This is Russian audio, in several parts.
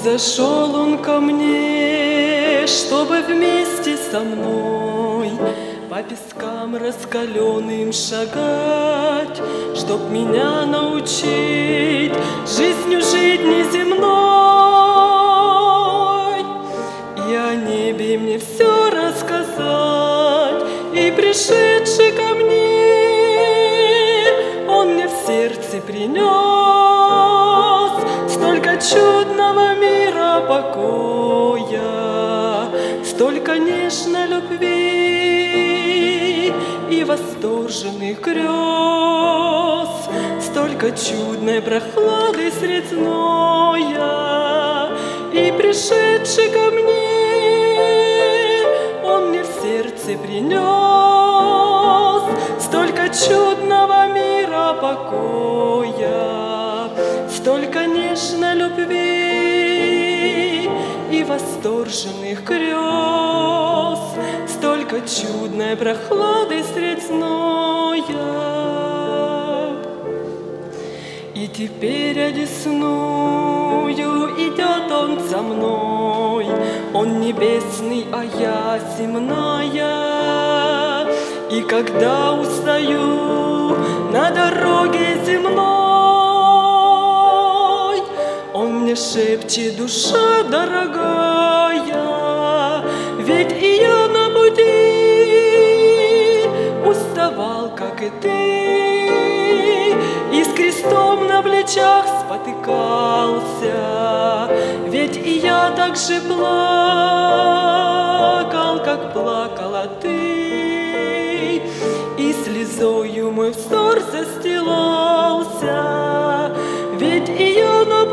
Зашел он ко мне, чтобы вместе со мной по пескам раскаленным шагать, чтоб меня научить жизнью жить неземной, и о небе мне все рассказать. И пришедший ко мне, он мне в сердце принес столько чудного мира покоя, столько нежной любви и восторженных грез, столько чудной прохлады средь зноя. И пришедший ко мне, он мне в сердце принес столько чудного мира покоя, столько нежной любви и восторженных грез, столько чудной прохлады средь зноя. И теперь одесную идет он со мной, он небесный, а я земная. И когда устаю на дороге земной, он мне шепчет: душа дорогая, ведь и я на пути уставал, как и ты, и с крестом на плечах спотыкался, ведь и я так же плакал, как плакала ты, и слезою мой взор застилался, ведь и я на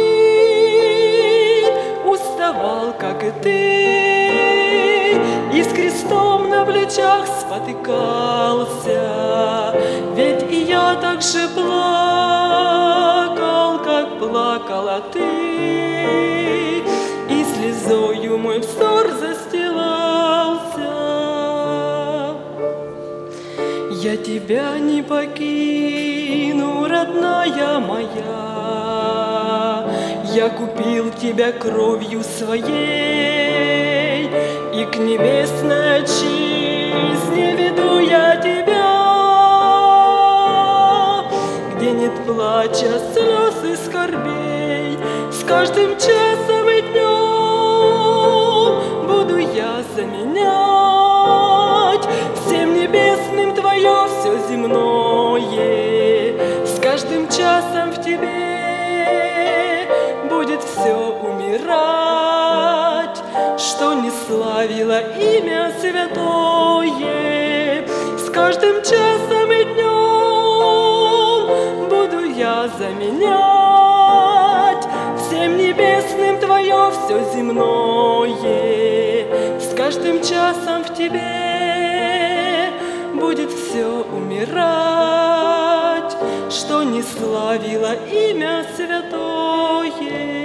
пути уставал, как и ты, и с крестом на плечах спотыкался, ведь и я так же плакал, как плакала ты, и слезою мой взор застилался. Я тебя не покину, родная моя, я купил тебя кровью своей, и к небесной отчизне веду я тебя, где нет плача, слез и скорбей. С каждым часом и днем буду я заменять всем небесным твое все земное. С каждым часом в тебе будет все умирать, что не славило имя святое. С каждым часом и днем буду я заменять всем небесным твое все земное. С каждым часом в тебе будет все умирать, что не славило имя святое.